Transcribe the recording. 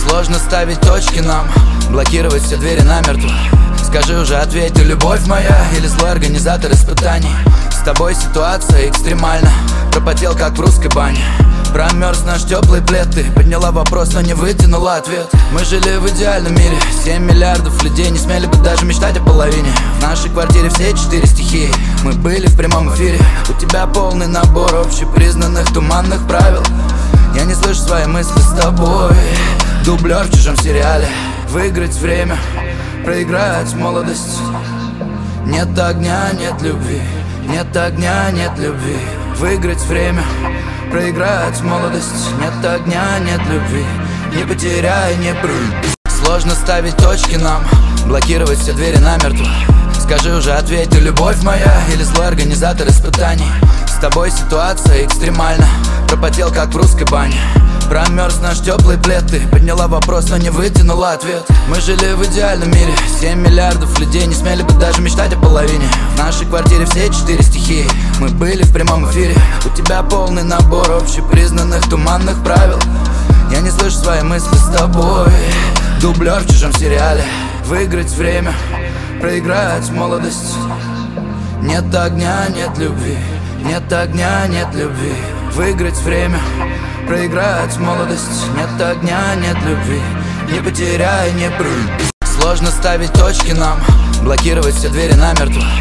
Сложно ставить точки нам, блокировать все двери намертво. Скажи уже, ответь, ты любовь моя или злой организатор испытаний? С тобой ситуация экстремальна, пропотел как в русской бане. Промерз наш теплый плед, ты подняла вопрос, но не вытянула ответ. Мы жили в идеальном мире, 7 миллиардов людей не смели бы даже мечтать о половине. В нашей квартире все 4 стихии, мы были в прямом эфире. У тебя полный набор общепризнанных туманных правил. Я не слышу свои мысли с тобой, дублер в чужом сериале. Выиграть время, проиграть молодость. Нет огня, нет любви, нет огня, нет любви. Выиграть время, проиграть молодость. Нет огня, нет любви, не потеряй, не прыгай. Сложно ставить точки нам, блокировать все двери намертво. Скажи уже, ответь, ты любовь моя или злой организатор испытаний? С тобой ситуация экстремальна, пропотел как в русской бане. Промерз наш теплый плед, ты подняла вопрос, но не вытянула ответ. Мы жили в идеальном мире, 7 миллиардов людей не смели бы даже мечтать о половине. В нашей квартире все 4 стихии, мы были в прямом эфире. У тебя полный набор общепризнанных туманных правил. Я не слышу свои мысли с тобой, дублер в чужом сериале. Выиграть время, проиграть молодость. Нет огня, нет любви, нет огня, нет любви. Выиграть время, проиграть молодость. Нет огня, нет любви, не потеряй, не прыгай. Сложно ставить точки нам, блокировать все двери намертво.